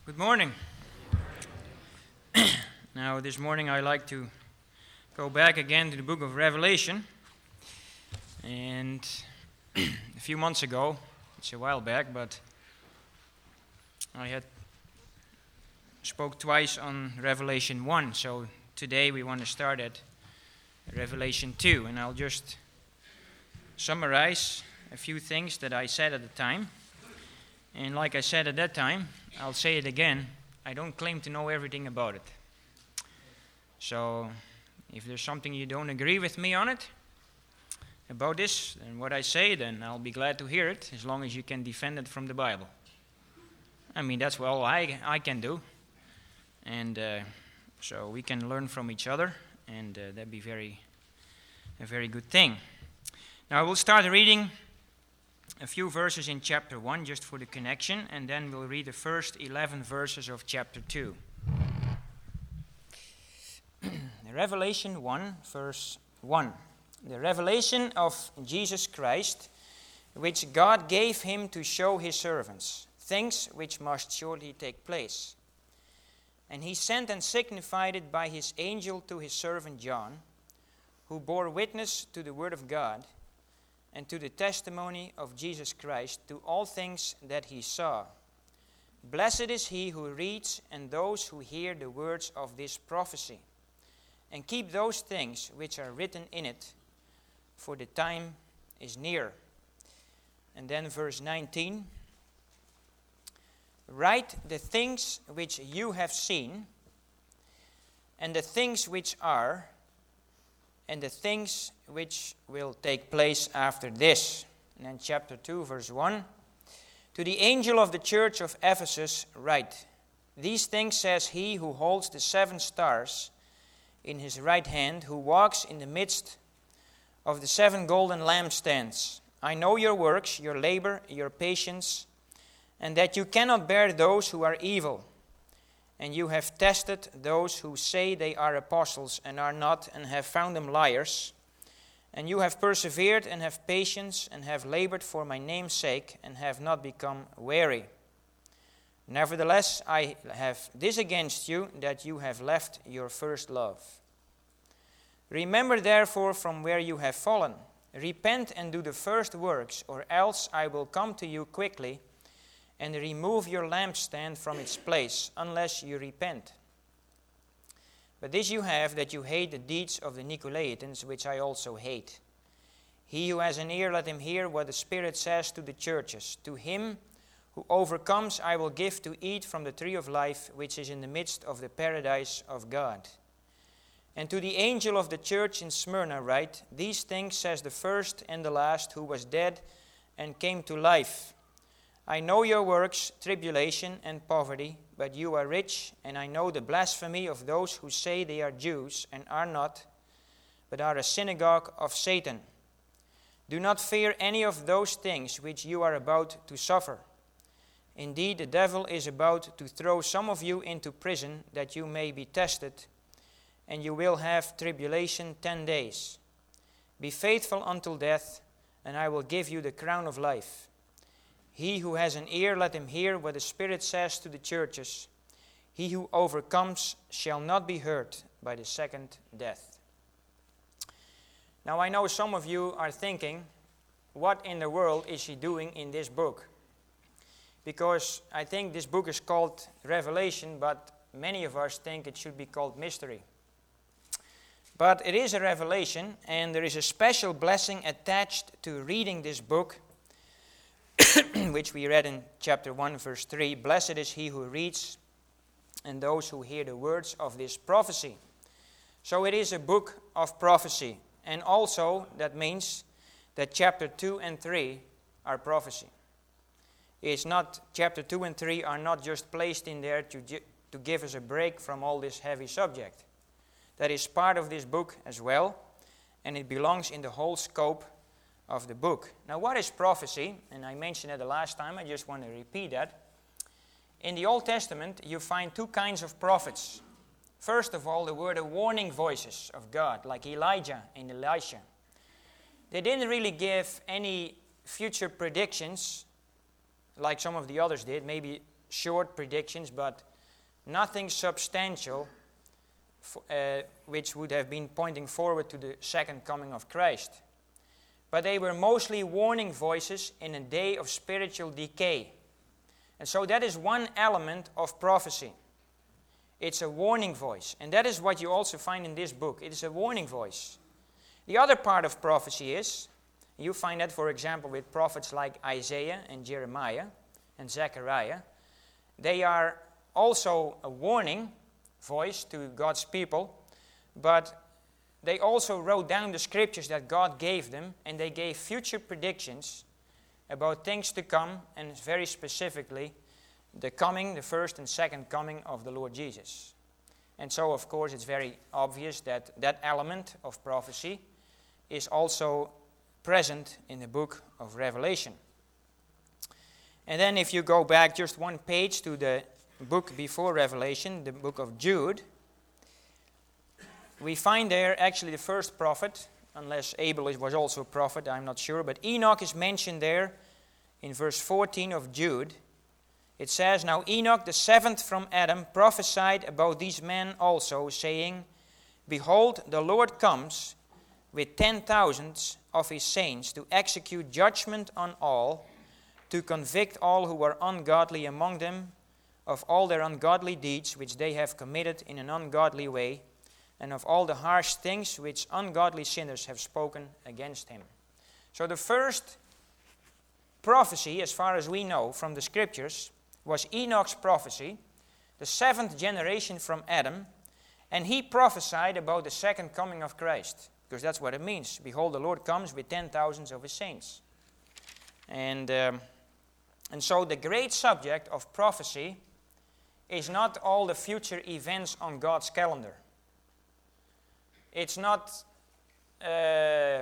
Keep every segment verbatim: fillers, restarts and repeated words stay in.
Good morning. Now, this morning I'd like to go back again to the book of Revelation. And a few months ago, it's a while back, but I had spoke twice on Revelation one. So today we want to start at Revelation two. And I'll just summarize a few things that I said at the time. And like I said at that time, I'll say it again, I don't claim to know everything about it. So, if there's something you don't agree with me on it, about this, and what I say, then I'll be glad to hear it, as long as you can defend it from the Bible. I mean, that's all I, I can do. And uh, so we can learn from each other, and uh, that'd be very, a very good thing. Now, we'll start reading a few verses in chapter one, just for the connection, and then we'll read the first eleven verses of chapter two. Revelation one, verse one. The revelation of Jesus Christ, which God gave him to show his servants, things which must surely take place. And he sent and signified it by his angel to his servant John, who bore witness to the word of God, and to the testimony of Jesus Christ, to all things that he saw. Blessed is he who reads, and those who hear the words of this prophecy, and keep those things which are written in it, for the time is near. And then verse nineteen. Write the things which you have seen, and the things which are, and the things which will take place after this. And then chapter two, verse one. To the angel of the church of Ephesus write, These things says he who holds the seven stars in his right hand, who walks in the midst of the seven golden lampstands. I know your works, your labor, your patience, and that you cannot bear those who are evil. And you have tested those who say they are apostles and are not, and have found them liars. And you have persevered and have patience and have labored for my name's sake and have not become weary. Nevertheless, I have this against you, that you have left your first love. Remember therefore from where you have fallen. Repent and do the first works, or else I will come to you quickly and remove your lampstand from its place, unless you repent. But this you have, that you hate the deeds of the Nicolaitans, which I also hate. He who has an ear, let him hear what the Spirit says to the churches. To him who overcomes, I will give to eat from the tree of life, which is in the midst of the paradise of God. And to the angel of the church in Smyrna write, These things says the first and the last, who was dead and came to life. I know your works, tribulation and poverty, but you are rich, and I know the blasphemy of those who say they are Jews and are not, but are a synagogue of Satan. Do not fear any of those things which you are about to suffer. Indeed, the devil is about to throw some of you into prison, that you may be tested, and you will have tribulation ten days. Be faithful until death, and I will give you the crown of life. He who has an ear, let him hear what the Spirit says to the churches. He who overcomes shall not be hurt by the second death. Now I know some of you are thinking, what in the world is he doing in this book? Because I think this book is called Revelation, but many of us think it should be called Mystery. But it is a revelation, and there is a special blessing attached to reading this book, which we read in chapter one, verse three. Blessed is he who reads, and those who hear the words of this prophecy. So it is a book of prophecy. And also, that means that chapter two and three are prophecy. It's not, chapter two and three are not just placed in there to, to give us a break from all this heavy subject. That is part of this book as well, and it belongs in the whole scope of the book. Now, what is prophecy? And I mentioned it the last time, I just want to repeat that. In the Old Testament, you find two kinds of prophets. First of all, there were the warning voices of God, like Elijah and Elisha. They didn't really give any future predictions, like some of the others did. Maybe short predictions, but nothing substantial, uh, which would have been pointing forward to the second coming of Christ. But they were mostly warning voices in a day of spiritual decay. And so that is one element of prophecy. It's a warning voice. And that is what you also find in this book. It is a warning voice. The other part of prophecy is, you find that, for example, with prophets like Isaiah and Jeremiah and Zechariah. They are also a warning voice to God's people, but they also wrote down the scriptures that God gave them, and they gave future predictions about things to come, and very specifically, the coming, the first and second coming of the Lord Jesus. And so, of course, it's very obvious that that element of prophecy is also present in the book of Revelation. And then if you go back just one page to the book before Revelation, the book of Jude, we find there actually the first prophet, unless Abel was also a prophet, I'm not sure, but Enoch is mentioned there in verse fourteen of Jude. It says, "Now Enoch, the seventh from Adam, prophesied about these men also, saying, Behold, the Lord comes with ten thousands of his saints to execute judgment on all, to convict all who are ungodly among them of all their ungodly deeds which they have committed in an ungodly way, and of all the harsh things which ungodly sinners have spoken against him." So the first prophecy, as far as we know from the scriptures, was Enoch's prophecy, the seventh generation from Adam, and he prophesied about the second coming of Christ, because that's what it means. Behold, the Lord comes with ten thousands of his saints. And, um, and so the great subject of prophecy is not all the future events on God's calendar. It's not uh,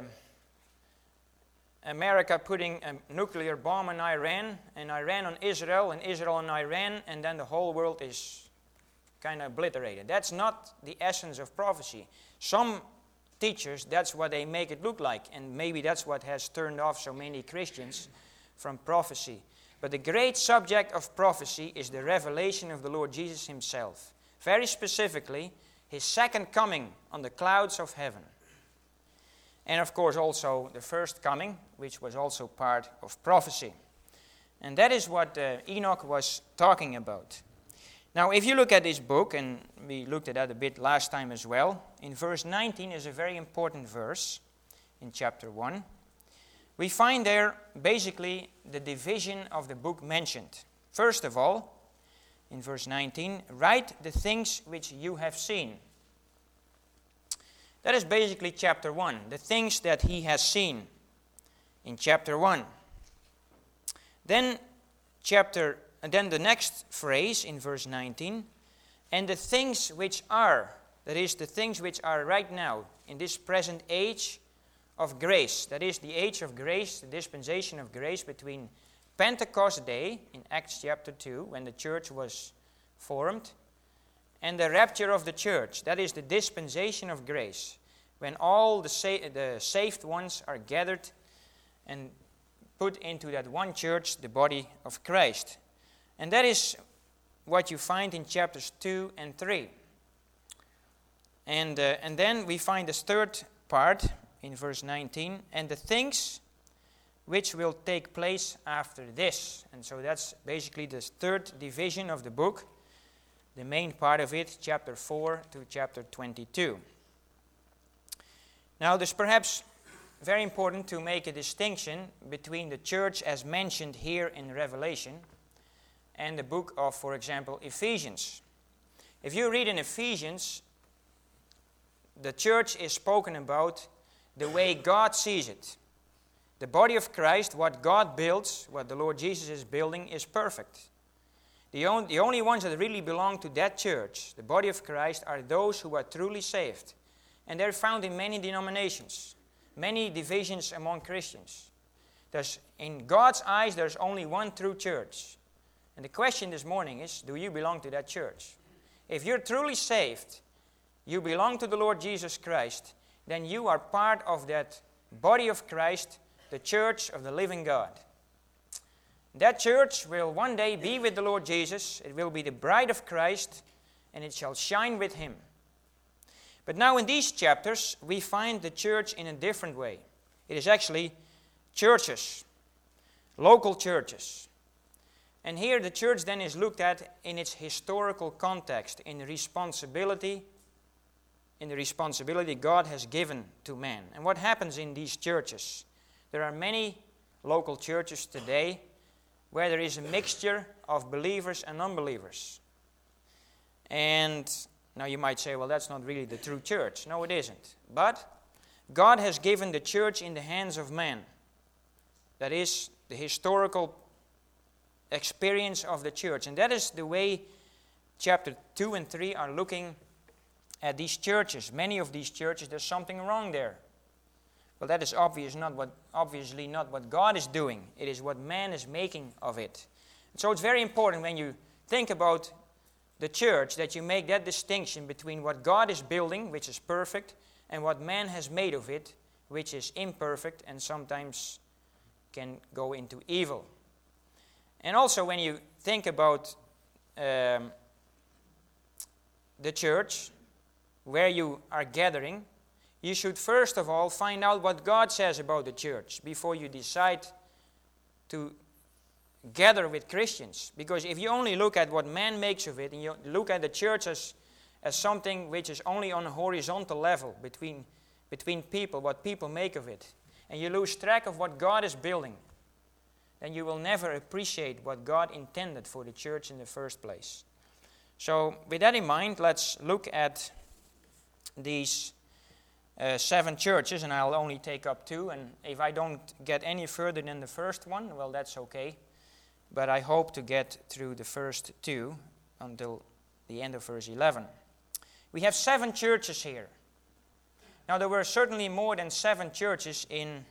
America putting a nuclear bomb on Iran, and Iran on Israel, and Israel on Iran, and then the whole world is kind of obliterated. That's not the essence of prophecy. Some teachers, that's what they make it look like, and maybe that's what has turned off so many Christians from prophecy. But the great subject of prophecy is the revelation of the Lord Jesus himself. Very specifically, his second coming on the clouds of heaven. And of course also the first coming, which was also part of prophecy. And that is what uh, Enoch was talking about. Now if you look at this book, and we looked at that a bit last time as well, in verse nineteen is a very important verse in chapter one. We find there basically the division of the book mentioned. First of all, in verse nineteen, write the things which you have seen. That is basically chapter one, the things that he has seen in chapter one. Then chapter, and then the next phrase in verse nineteen, and the things which are, that is the things which are right now in this present age of grace, that is the age of grace, the dispensation of grace between Pentecost Day in Acts chapter two, when the church was formed, and the rapture of the church, that is the dispensation of grace, when all the, sa- the saved ones are gathered and put into that one church, the body of Christ. And that is what you find in chapters two and three. And, uh, and then we find this third part in verse nineteen, and the things which will take place after this. And so that's basically the third division of the book, the main part of it, chapter four to chapter twenty-two. Now, there's perhaps very important to make a distinction between the church as mentioned here in Revelation and the book of, for example, Ephesians. If you read in Ephesians, the church is spoken about the way God sees it. The body of Christ, what God builds, what the Lord Jesus is building, is perfect. The, on, the only ones that really belong to that church, the body of Christ, are those who are truly saved. And they're found in many denominations, many divisions among Christians. There's, in God's eyes, there's only one true church. And the question this morning is, do you belong to that church? If you're truly saved, you belong to the Lord Jesus Christ, then you are part of that body of Christ, the church of the living God. That church will one day be with the Lord Jesus. It will be the bride of Christ, and it shall shine with him. But now in these chapters, we find the church in a different way. It is actually churches, local churches. And here the church then is looked at in its historical context, in the responsibility, in the responsibility God has given to man. And what happens in these churches? There are many local churches today where there is a mixture of believers and unbelievers. And now you might say, well, that's not really the true church. No, it isn't. But God has given the church in the hands of man. That is the historical experience of the church. And that is the way chapter two and three are looking at these churches. Many of these churches, there's something wrong there. Well, that is obvious not what, obviously not what God is doing. It is what man is making of it. And so it's very important when you think about the church that you make that distinction between what God is building, which is perfect, and what man has made of it, which is imperfect and sometimes can go into evil. And also when you think about um, the church, where you are gathering, you should first of all find out what God says about the church before you decide to gather with Christians. Because if you only look at what man makes of it, and you look at the church as, as something which is only on a horizontal level between, between people, what people make of it, and you lose track of what God is building, then you will never appreciate what God intended for the church in the first place. So with that in mind, let's look at these uh, seven churches, and I'll only take up two, and if I don't get any further than the first one, well, that's okay. But I hope to get through the first two until the end of verse eleven. We have seven churches here. Now, there were certainly more than seven churches in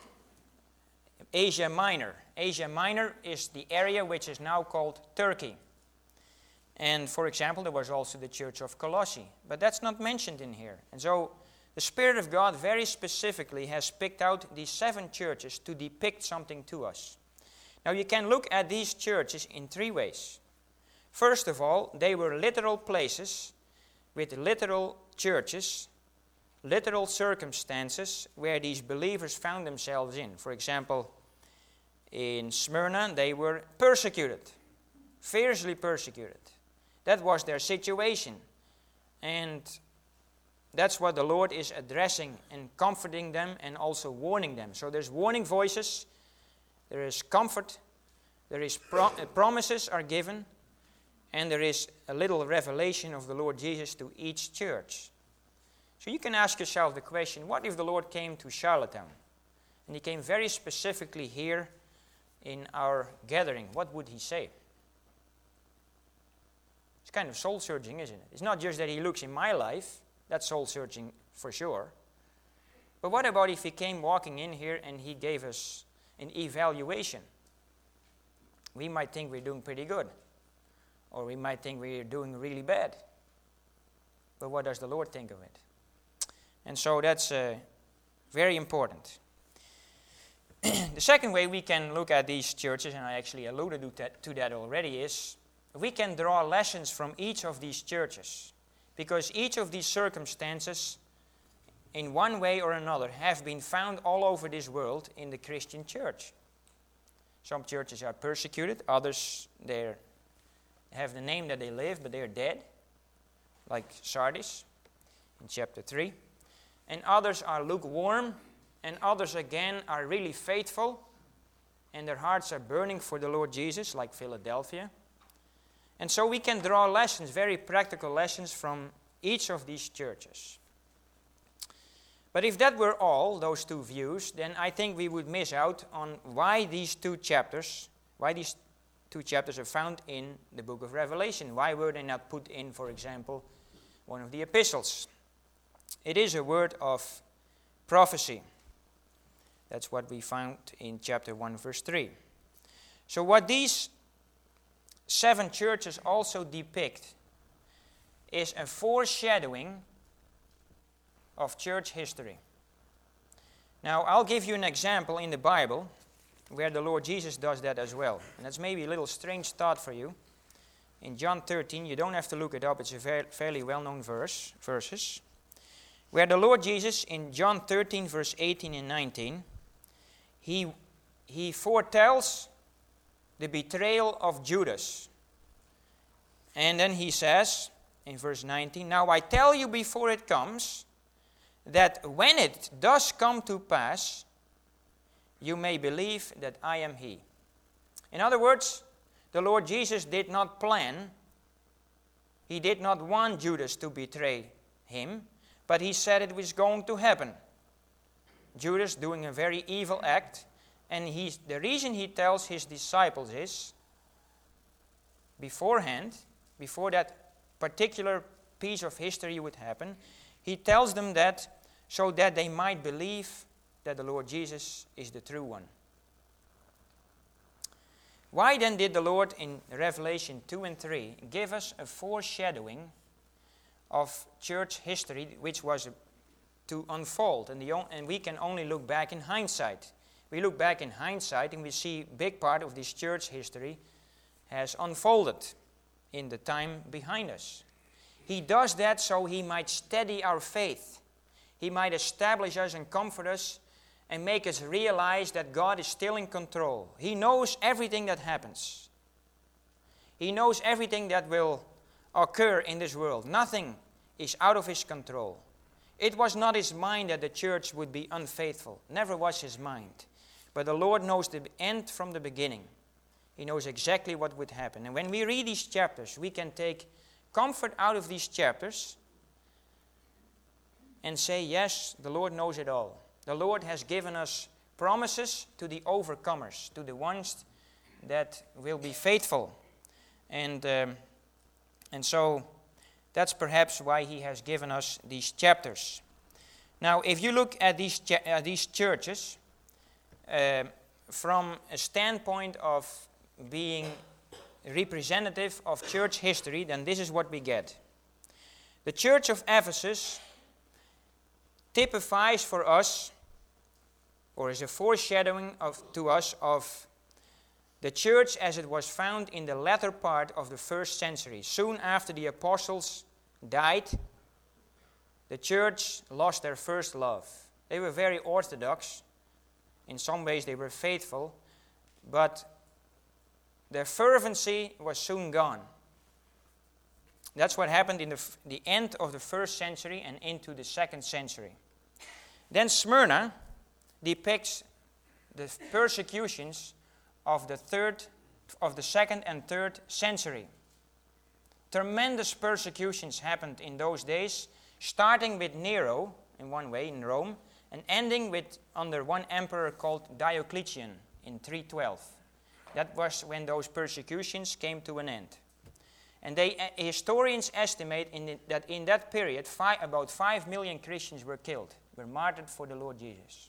Asia Minor. Asia Minor is the area which is now called Turkey. And, for example, there was also the church of Colossae. But that's not mentioned in here. And so, the Spirit of God very specifically has picked out these seven churches to depict something to us. Now, you can look at these churches in three ways. First of all, they were literal places with literal churches, literal circumstances where these believers found themselves in. For example, in Smyrna, they were persecuted, fiercely persecuted. That was their situation. And that's what the Lord is addressing and comforting them and also warning them. So there's warning voices, there is comfort, there is pro- promises are given, and there is a little revelation of the Lord Jesus to each church. So you can ask yourself the question, what if the Lord came to Charlottetown? And he came very specifically here in our gathering. What would he say? It's kind of soul-searching, isn't it? It's not just that he looks in my life. That's soul-searching for sure. But what about if he came walking in here and he gave us an evaluation? We might think we're doing pretty good. Or we might think we're doing really bad. But what does the Lord think of it? And so that's uh, very important. The second way we can look at these churches, and I actually alluded to that, to that already, is we can draw lessons from each of these churches. Because each of these circumstances, in one way or another, have been found all over this world in the Christian church. Some churches are persecuted, others they have the name that they live, but they are dead, like Sardis in chapter three. And others are lukewarm, and others again are really faithful, and their hearts are burning for the Lord Jesus, like Philadelphia. And so we can draw lessons, very practical lessons from each of these churches. But if that were all, those two views, then I think we would miss out on why these two chapters, why these two chapters are found in the book of Revelation. Why were they not put in, for example, one of the epistles? It is a word of prophecy. That's what we found in chapter one, verse three. So what these seven churches also depict is a foreshadowing of church history. Now, I'll give you an example in the Bible where the Lord Jesus does that as well. And that's maybe a little strange thought for you. In John thirteen, you don't have to look it up, it's a very, fairly well-known verse, verses, where the Lord Jesus, in John thirteen, verse eighteen and nineteen, he, he foretells the betrayal of Judas. And then he says, in verse nineteen, "Now I tell you before it comes, that when it does come to pass, you may believe that I am he." In other words, the Lord Jesus did not plan, he did not want Judas to betray him, but he said it was going to happen. Judas doing a very evil act, and he's, the reason he tells his disciples is, beforehand, before that particular piece of history would happen, he tells them that so that they might believe that the Lord Jesus is the true one. Why then did the Lord in Revelation two and three give us a foreshadowing of church history which was to unfold? And, the, and we can only look back in hindsight. We look back in hindsight and we see a big part of this church history has unfolded in the time behind us. He does that so he might steady our faith. He might establish us and comfort us and make us realize that God is still in control. He knows everything that happens. He knows everything that will occur in this world. Nothing is out of his control. It was not his mind that the church would be unfaithful. Never was his mind. But the Lord knows the end from the beginning. He knows exactly what would happen. And when we read these chapters, we can take comfort out of these chapters and say, yes, the Lord knows it all. The Lord has given us promises to the overcomers, to the ones that will be faithful. And, um, and so that's perhaps why he has given us these chapters. Now, if you look at these, cha- uh, these churches uh, from a standpoint of being representative of church history, then this is what we get. The church of Ephesus typifies for us, or is a foreshadowing of, to us of the church as it was found in the latter part of the first century. Soon after the apostles died, the church lost their first love. They were very orthodox. In some ways they were faithful, but their fervency was soon gone. That's what happened in the, f- the end of the first century and into the second century. Then Smyrna depicts the persecutions of the third, of the second and third century. Tremendous persecutions happened in those days, starting with Nero in one way in Rome, and ending with under one emperor called Diocletian in three twelve. That was when those persecutions came to an end. And they, uh, historians estimate in the, that in that period, five, about five million Christians were killed, were martyred for the Lord Jesus.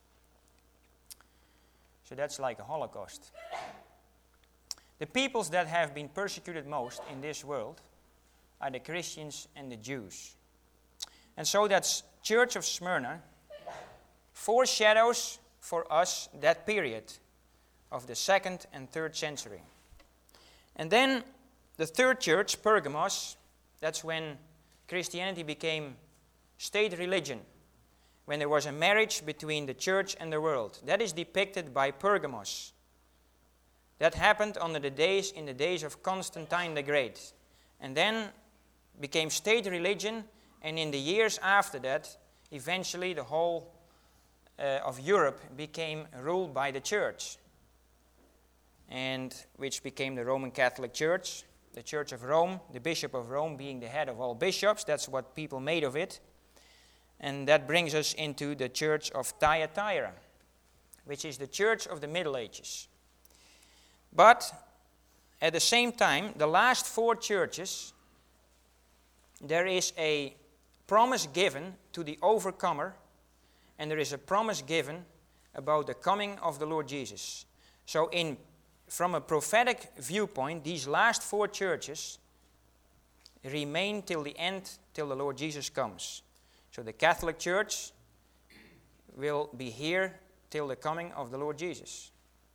So that's like a Holocaust. The peoples that have been persecuted most in this world are the Christians and the Jews. And so that Church of Smyrna foreshadows for us that period of the second and third century. And then the third church, Pergamos, that's when Christianity became state religion, when there was a marriage between the church and the world. That is depicted by Pergamos. That happened under the days, in the days of Constantine the Great. And then became state religion, and in the years after that, eventually the whole uh, of Europe became ruled by the church, and which became the Roman Catholic Church, the Church of Rome, the Bishop of Rome being the head of all bishops. That's what people made of it. And that brings us into the Church of Thyatira, which is the church of the Middle Ages. But at the same time, the last four churches, there is a promise given to the overcomer, and there is a promise given about the coming of the Lord Jesus. So in from a prophetic viewpoint, these last four churches remain till the end, till the Lord Jesus comes. So the Catholic Church will be here till the coming of the Lord Jesus.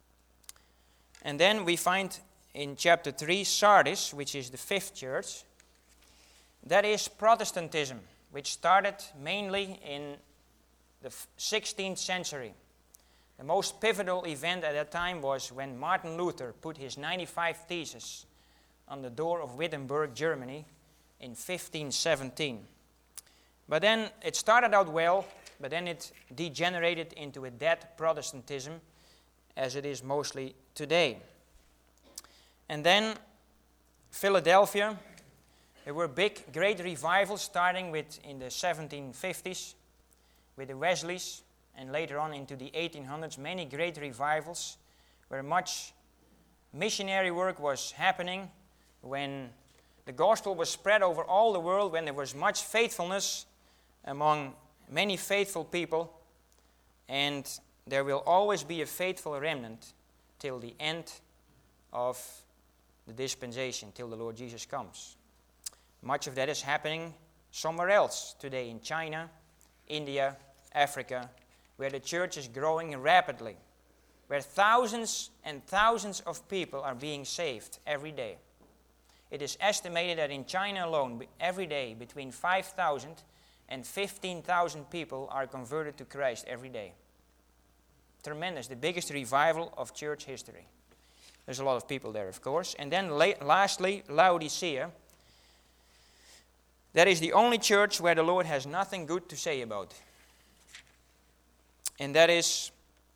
And then we find in chapter three Sardis, which is the fifth church. That is Protestantism, which started mainly in the sixteenth century. The most pivotal event at that time was when Martin Luther put his ninety-five Theses on the door of Wittenberg, Germany, in fifteen seventeen. But then it started out well, but then it degenerated into a dead Protestantism, as it is mostly today. And then Philadelphia, there were big, great revivals starting with in the seventeen fifties with the Wesleys, and later on into the eighteen hundreds, many great revivals where much missionary work was happening, when the gospel was spread over all the world, when there was much faithfulness among many faithful people, and there will always be a faithful remnant till the end of the dispensation, till the Lord Jesus comes. Much of that is happening somewhere else today, in China, India, Africa, where the church is growing rapidly, where thousands and thousands of people are being saved every day. It is estimated that in China alone, every day, between five thousand and fifteen thousand people are converted to Christ every day. Tremendous, the biggest revival of church history. There's a lot of people there, of course. And then la- lastly, Laodicea. That is the only church where the Lord has nothing good to say about. And that is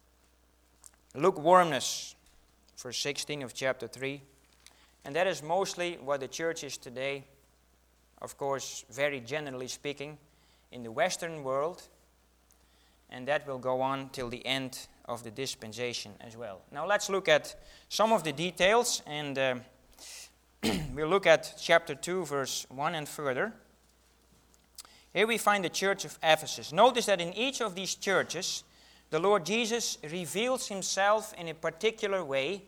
lukewarmness, verse sixteen of chapter three. And that is mostly what the church is today, of course, very generally speaking, in the Western world. And that will go on till the end of the dispensation as well. Now let's look at some of the details, and uh, we'll look at chapter two, verse one and further. Here we find the church of Ephesus. Notice that in each of these churches, the Lord Jesus reveals himself in a particular way.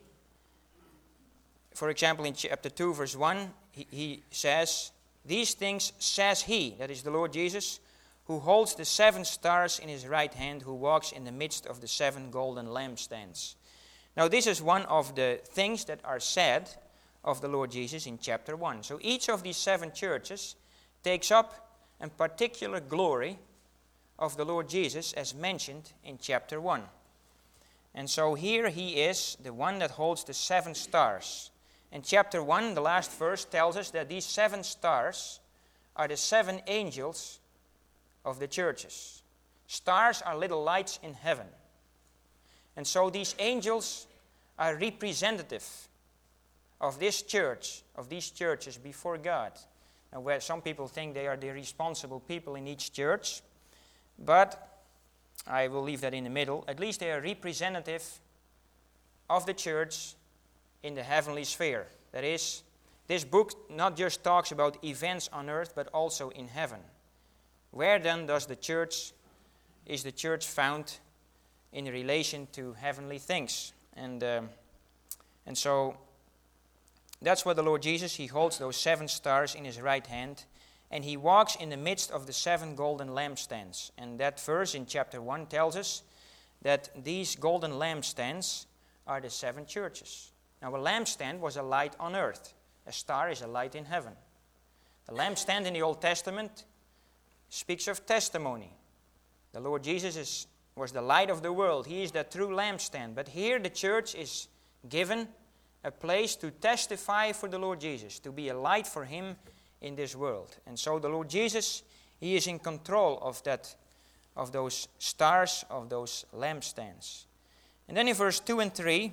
For example, in chapter two, verse one, he, he says, "These things says he," that is the Lord Jesus, "who holds the seven stars in his right hand, who walks in the midst of the seven golden lampstands." Now, this is one of the things that are said of the Lord Jesus in chapter one. So each of these seven churches takes up a particular glory of the Lord Jesus as mentioned in chapter one. And so here he is, the one that holds the seven stars. In chapter one, the last verse tells us that these seven stars are the seven angels of the churches. Stars are little lights in heaven. And so these angels are representative of this church, of these churches before God. And where some people think they are the responsible people in each church, but I will leave that in the middle. At least they are representative of the church in the heavenly sphere. That is, this book not just talks about events on earth, but also in heaven. Where then does the church, is the church found in relation to heavenly things? And um, and so that's what the Lord Jesus, he holds those seven stars in his right hand, and he walks in the midst of the seven golden lampstands. And that verse in chapter one tells us that these golden lampstands are the seven churches. Now, a lampstand was a light on earth. A star is a light in heaven. The lampstand in the Old Testament speaks of testimony. The Lord Jesus is, was the light of the world. He is the true lampstand. But here the church is given a place to testify for the Lord Jesus, to be a light for him in this world. And so the Lord Jesus, he is in control of that, of those stars, of those lampstands. And then in verse two and three,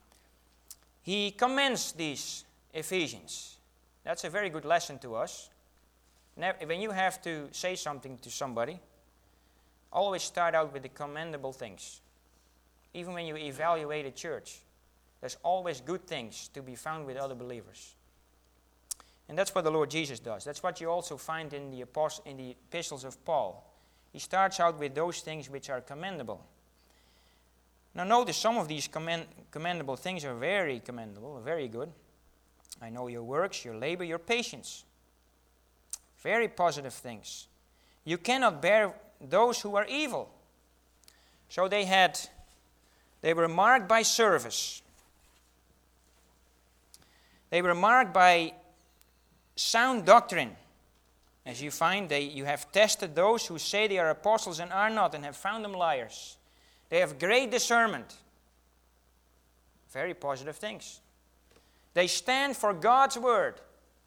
he commends these Ephesians. That's a very good lesson to us. When you have to say something to somebody, always start out with the commendable things. Even when you evaluate a church, there's always good things to be found with other believers. And that's what the Lord Jesus does. That's what you also find in the, apost- in the epistles of Paul. He starts out with those things which are commendable. Now notice some of these commend- commendable things are very commendable, very good. I know your works, your labor, your patience. Very positive things. You cannot bear those who are evil. So they had, they were marked by service. They were marked by sound doctrine. As you find, they, you have tested those who say they are apostles and are not, and have found them liars. They have great discernment. Very positive things. They stand for God's word.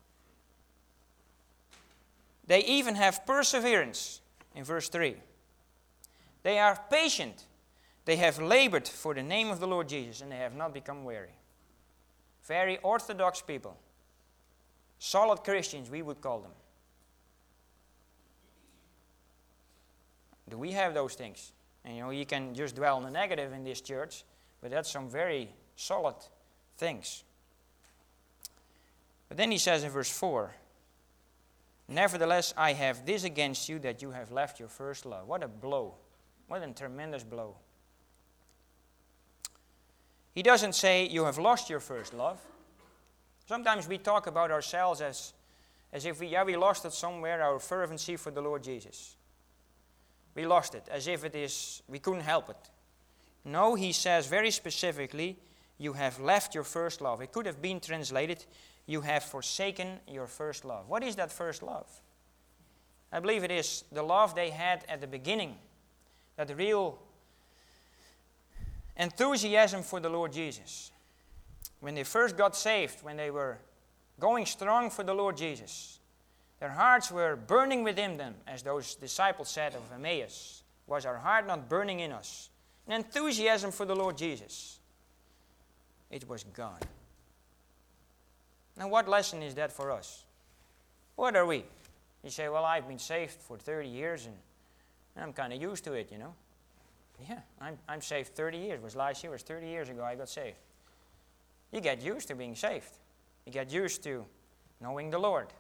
They even have perseverance in verse three. They are patient. They have labored for the name of the Lord Jesus, and they have not become weary. Very orthodox people. Solid Christians, we would call them. Do we have those things? And you know, you can just dwell on the negative in this church, but that's some very solid things. But then he says in verse four, nevertheless, I have this against you, that you have left your first love. What a blow. What a tremendous blow. He doesn't say you have lost your first love. Sometimes we talk about ourselves as, as if we, yeah, we lost it somewhere, our fervency for the Lord Jesus. We lost it, as if it is, we couldn't help it. No, he says very specifically, you have left your first love. It could have been translated, you have forsaken your first love. What is that first love? I believe it is the love they had at the beginning. That real enthusiasm for the Lord Jesus. When they first got saved, when they were going strong for the Lord Jesus, their hearts were burning within them, as those disciples said of Emmaus. Was our heart not burning in us? An enthusiasm for the Lord Jesus. It was gone. Now, what lesson is that for us? What are we? You say, well, I've been saved for thirty years, and I'm kind of used to it, you know. Yeah, I'm, I'm saved thirty years. It was last year, it was thirty years ago I got saved. You get used to being saved. You get used to knowing the Lord.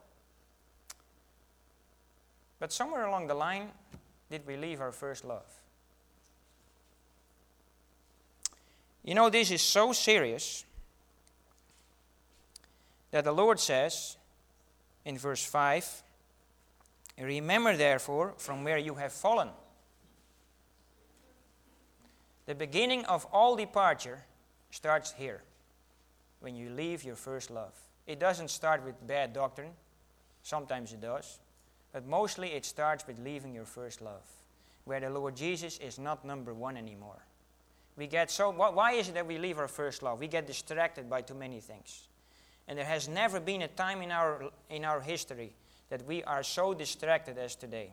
But somewhere along the line, did we leave our first love? You know, this is so serious that the Lord says in verse five, remember therefore from where you have fallen. The beginning of all departure starts here, when you leave your first love. It doesn't start with bad doctrine. Sometimes it does. But mostly it starts with leaving your first love, where the Lord Jesus is not number one anymore. We get so, why is it that we leave our first love? We get distracted by too many things. And there has never been a time in our, in our history that we are so distracted as today.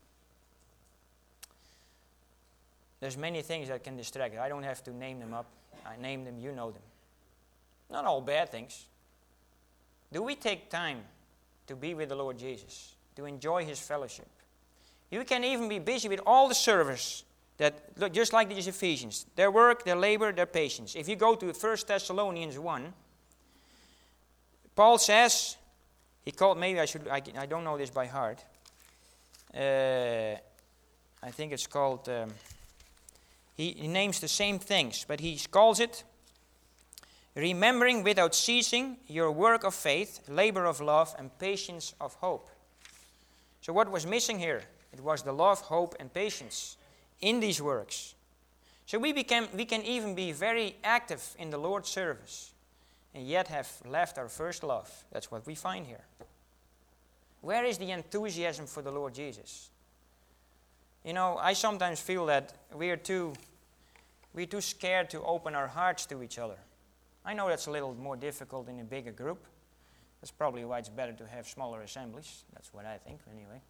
There's many things that can distract you. I don't have to name them up. I name them, you know them. Not all bad things. Do we take time to be with the Lord Jesus, to enjoy His fellowship? You can even be busy with all the service, that, look, just like these Ephesians, their work, their labor, their patience. If you go to First Thessalonians one, Paul says, he called, maybe I should, I, I don't know this by heart. Uh, I think it's called, um, he, he names the same things, but he calls it, remembering without ceasing your work of faith, labor of love, and patience of hope. So what was missing here? It was the love, hope, and patience in these works. So we became, we can even be very active in the Lord's service, and yet have left our first love. That's what we find here. Where is the enthusiasm for the Lord Jesus? You know, I sometimes feel that we are too, we're too scared to open our hearts to each other. I know that's a little more difficult in a bigger group. That's probably why it's better to have smaller assemblies. That's what I think, anyway.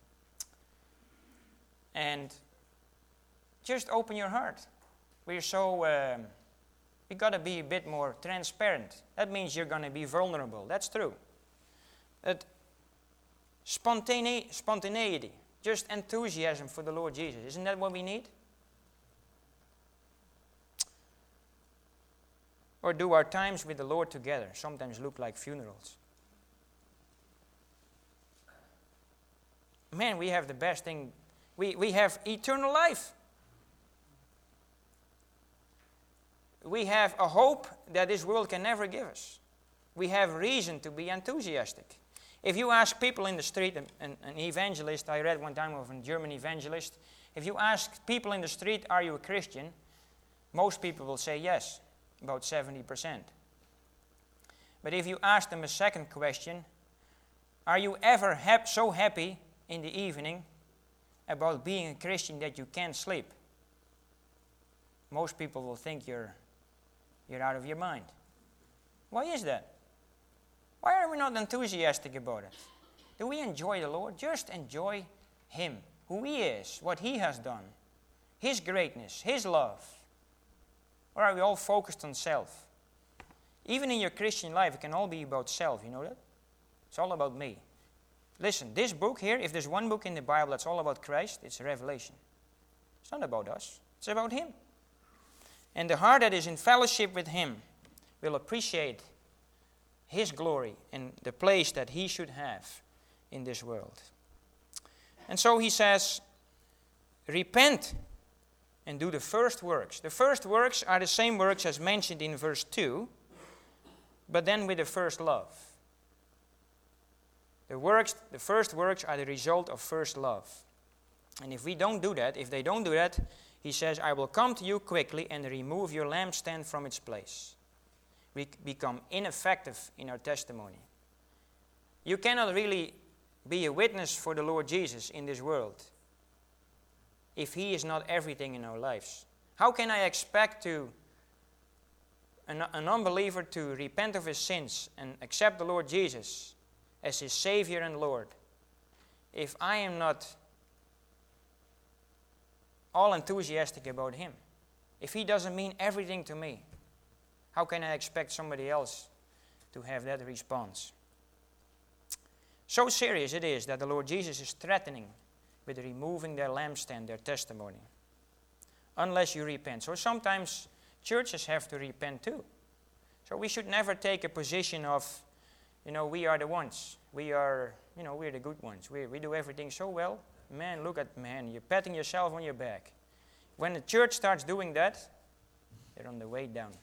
And just open your heart. We're so, um, we got to be a bit more transparent. That means you're going to be vulnerable. That's true. But spontane- spontaneity, just enthusiasm for the Lord Jesus. Isn't that what we need? Or do our times with the Lord together sometimes look like funerals? Man, we have the best thing. We, we have eternal life. We have a hope that this world can never give us. We have reason to be enthusiastic. If you ask people in the street, an, an evangelist, I read one time of a German evangelist, if you ask people in the street, are you a Christian? Most people will say yes, about seventy percent. But if you ask them a second question, are you ever hap- so happy in the evening about being a Christian that you can't sleep? Most people will think you're, you're out of your mind. Why is that? Why are we not enthusiastic about it? Do we enjoy the Lord? Just enjoy Him, who He is, what He has done, His greatness, His love. Or are we all focused on self? Even in your Christian life, it can all be about self, you know that? It's all about me. Listen, this book here, if there's one book in the Bible that's all about Christ, it's Revelation. It's not about us, it's about Him. And the heart that is in fellowship with Him will appreciate His glory and the place that He should have in this world. And so He says, repent and do the first works. The first works are the same works as mentioned in verse two, but then with the first love. The works, the first works are the result of first love. And if we don't do that, if they don't do that, He says, I will come to you quickly and remove your lampstand from its place. We become ineffective in our testimony. You cannot really be a witness for the Lord Jesus in this world if He is not everything in our lives. How can I expect to an, an unbeliever to repent of his sins and accept the Lord Jesus as his Savior and Lord if I am not all enthusiastic about Him? If He doesn't mean everything to me, how can I expect somebody else to have that response? So serious it is that the Lord Jesus is threatening with removing their lampstand, their testimony, unless you repent. So sometimes churches have to repent too. So we should never take a position of, you know, we are the ones. We are, you know, we're the good ones. We, we do everything so well. Man, look at, man, you're patting yourself on your back. When the church starts doing that, they're on the way down.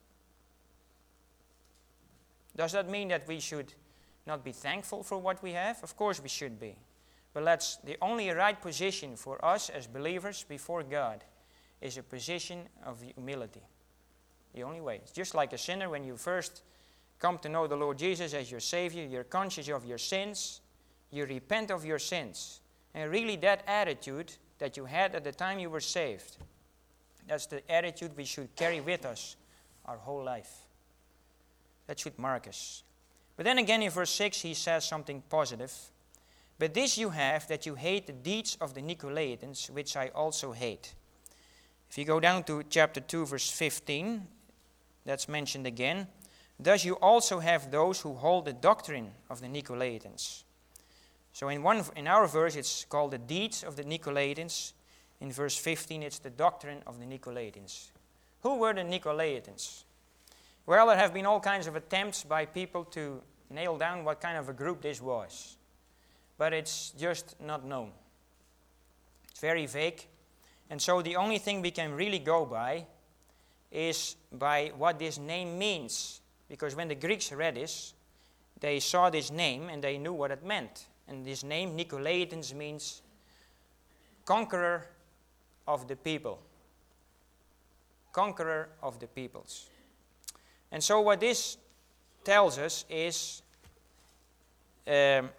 Does that mean that we should not be thankful for what we have? Of course we should be. But that's the only right position for us as believers before God is a position of humility. The only way. It's just like a sinner when you first come to know the Lord Jesus as your Savior, you're conscious of your sins, you repent of your sins. And really that attitude that you had at the time you were saved, that's the attitude we should carry with us our whole life. That should mark us. But then again in verse six he says something positive. But this you have, that you hate the deeds of the Nicolaitans, which I also hate. If you go down to chapter two, verse fifteen, that's mentioned again. Thus you also have those who hold the doctrine of the Nicolaitans. So in one in our verse it's called the deeds of the Nicolaitans. In verse fifteen it's the doctrine of the Nicolaitans. Who were the Nicolaitans? Well, there have been all kinds of attempts by people to nail down what kind of a group this was. But it's just not known. It's very vague. And so the only thing we can really go by is by what this name means. Because when the Greeks read this, they saw this name and they knew what it meant. And this name, Nicolaitans, means conqueror of the people. Conqueror of the peoples. And so what this tells us is, um,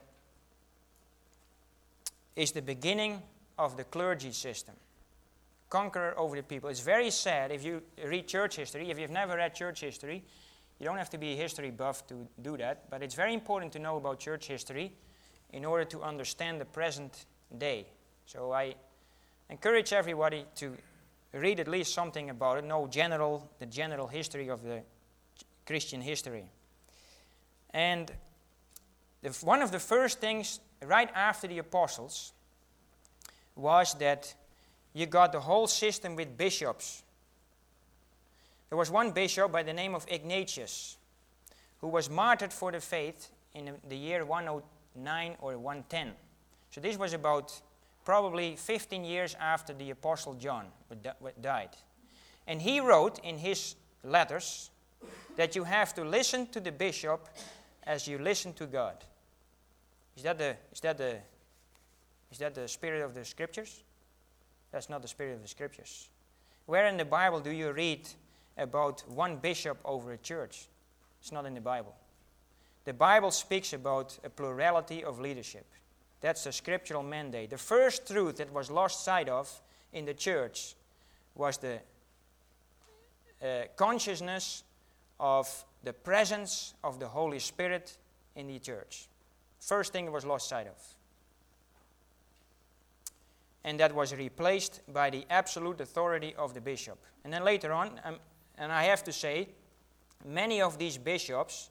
is the beginning of the clergy system. Conqueror over the people. It's very sad if you read church history. If you've never read church history, you don't have to be a history buff to do that. But it's very important to know about church history in order to understand the present day. So I encourage everybody to read at least something about it, know general, the general history of the Christian history. And the, one of the first things right after the apostles was that you got the whole system with bishops. There was one bishop by the name of Ignatius who was martyred for the faith in the year one oh nine or one ten. So this was about probably fifteen years after the apostle John died. And he wrote in his letters that you have to listen to the bishop as you listen to God. Is that the is that the is that the spirit of the scriptures? That's not the spirit of the scriptures. Where in the Bible do you read about one bishop over a church? It's not in the Bible. the Bible speaks about a plurality of leadership. That's the scriptural mandate. The first truth that was lost sight of in the church was the uh, consciousness of the presence of the Holy Spirit in the church. First thing that was lost sight of. And that was replaced by the absolute authority of the bishop. And then later on, um, and I have to say, many of these bishops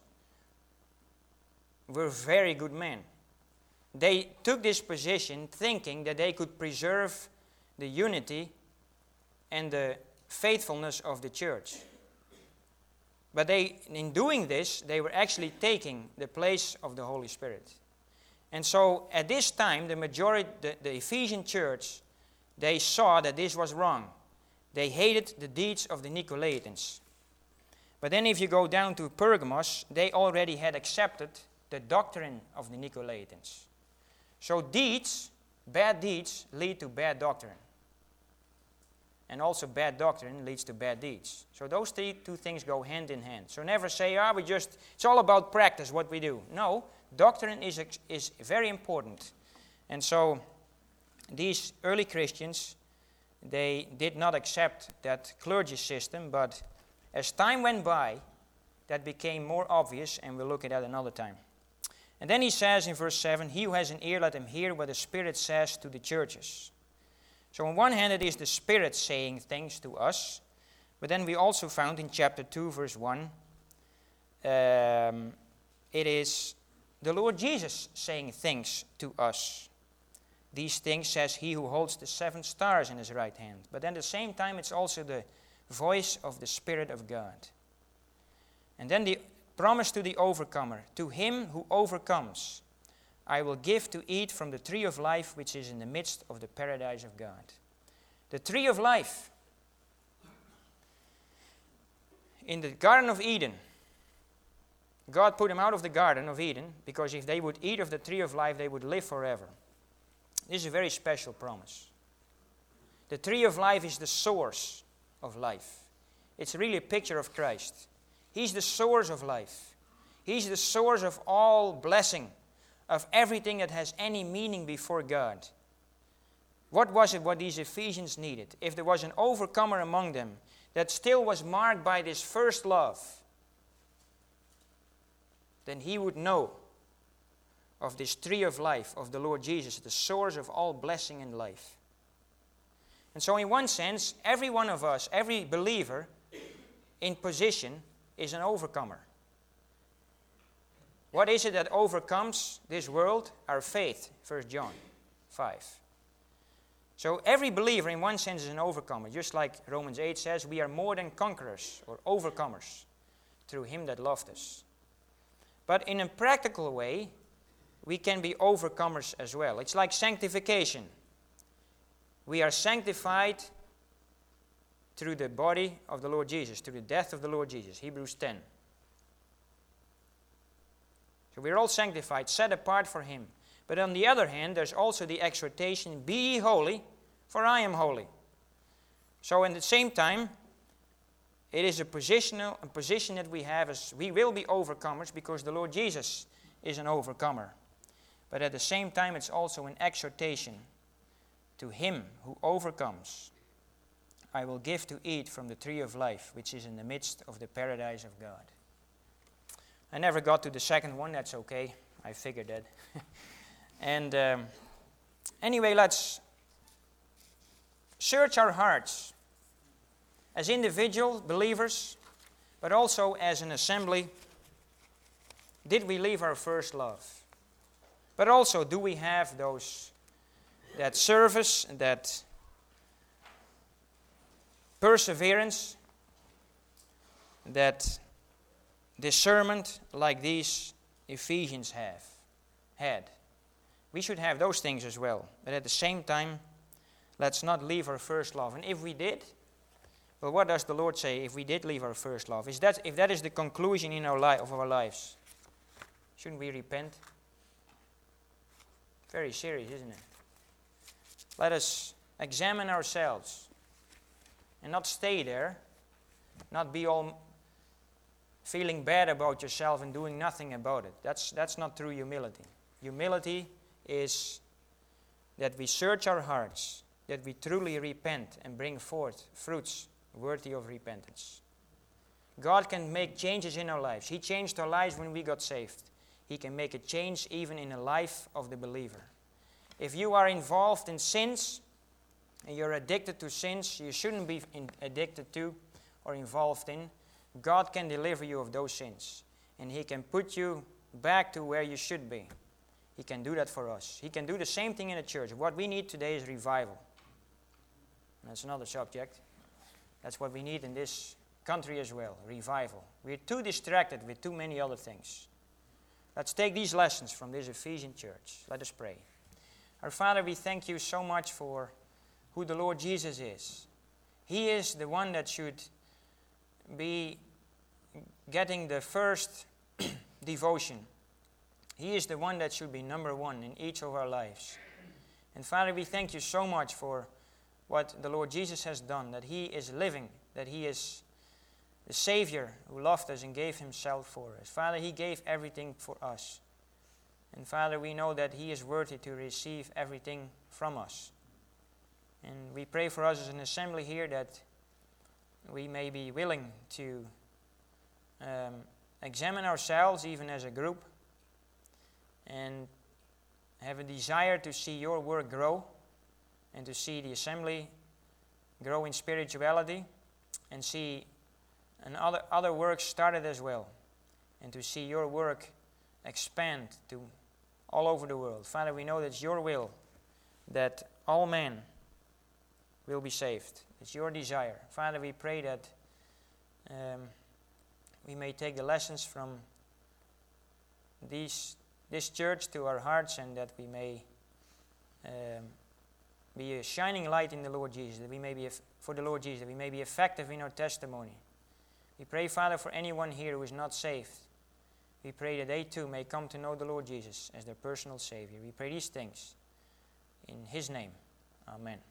were very good men. They took this position thinking that they could preserve the unity and the faithfulness of the church. But they, in doing this, they were actually taking the place of the Holy Spirit. And so at this time, the majority, the, the Ephesian church, they saw that this was wrong. They hated the deeds of the Nicolaitans. But then if you go down to Pergamos, they already had accepted the doctrine of the Nicolaitans. So deeds, bad deeds, lead to bad doctrine. And also bad doctrine leads to bad deeds. So those three, two things go hand in hand. So never say, ah, we just, it's all about practice, what we do. No, doctrine is, is very important. And so these early Christians, they did not accept that clergy system, but as time went by, that became more obvious, and we'll look at that another time. And then he says in verse seven, he who has an ear, let him hear what the Spirit says to the churches. So on one hand, it is the Spirit saying things to us, but then we also found in chapter two, verse one, um, it is the Lord Jesus saying things to us. These things says he who holds the seven stars in his right hand. But then at the same time, it's also the voice of the Spirit of God. And then the promise to the overcomer, to him who overcomes, I will give to eat from the tree of life which is in the midst of the paradise of God. The tree of life. In the Garden of Eden, God put them out of the Garden of Eden because if they would eat of the tree of life, they would live forever. This is a very special promise. The tree of life is the source of life. It's really a picture of Christ. He's the source of life. He's the source of all blessing, of everything that has any meaning before God. What was it what these Ephesians needed? If there was an overcomer among them that still was marked by this first love, then he would know of this tree of life of the Lord Jesus, the source of all blessing and life. And so in one sense, every one of us, every believer in position is an overcomer. What is it that overcomes this world? Our faith, First John five. So every believer in one sense is an overcomer. Just like Romans eight says, we are more than conquerors or overcomers through him that loved us. But in a practical way, we can be overcomers as well. It's like sanctification. We are sanctified through the body of the Lord Jesus, through the death of the Lord Jesus, Hebrews ten. So we're all sanctified, set apart for him. But on the other hand, there's also the exhortation, be ye holy, for I am holy. So at the same time, it is a positional a position that we have as we will be overcomers because the Lord Jesus is an overcomer. But at the same time, it's also an exhortation to him who overcomes. I will give to eat from the tree of life, which is in the midst of the paradise of God. I never got to the second one, that's okay. I figured that. and um, anyway, let's search our hearts as individual believers, but also as an assembly. Did we leave our first love? But also, do we have those, that service, that perseverance, that discernment like these Ephesians have had? We should have those things as well. But at the same time, let's not leave our first love. And if we did, well, what does the Lord say if we did leave our first love? Is that if that is the conclusion in our life of our lives, shouldn't we repent? Very serious, isn't it? Let us examine ourselves and not stay there, not be all feeling bad about yourself and doing nothing about it. That's, that's not true humility. Humility is that we search our hearts, that we truly repent and bring forth fruits worthy of repentance. God can make changes in our lives. He changed our lives when we got saved. He can make a change even in the life of the believer. If you are involved in sins and you're addicted to sins you shouldn't be in, addicted to or involved in, God can deliver you of those sins. And He can put you back to where you should be. He can do that for us. He can do the same thing in the church. What we need today is revival. That's another subject. That's what we need in this country as well, revival. We're too distracted with too many other things. Let's take these lessons from this Ephesian church. Let us pray. Our Father, we thank you so much for who the Lord Jesus is. He is the one that should be getting the first devotion. He is the one that should be number one in each of our lives. And Father, we thank you so much for what the Lord Jesus has done, that He is living, that He is the Savior who loved us and gave Himself for us. Father, He gave everything for us. And Father, we know that He is worthy to receive everything from us. And we pray for us as an assembly here that we may be willing to um, examine ourselves even as a group and have a desire to see your work grow and to see the assembly grow in spirituality and see and other, other works started as well, and to see your work expand to all over the world. Father, we know that it's your will that all men will be saved. It's your desire. Father, we pray that um, we may take the lessons from these, this church to our hearts, and that we may um, be a shining light in the Lord Jesus, that we may be eff- for the Lord Jesus, that we may be effective in our testimony. We pray, Father, for anyone here who is not saved. We pray that they too may come to know the Lord Jesus as their personal Savior. We pray these things in His name. Amen.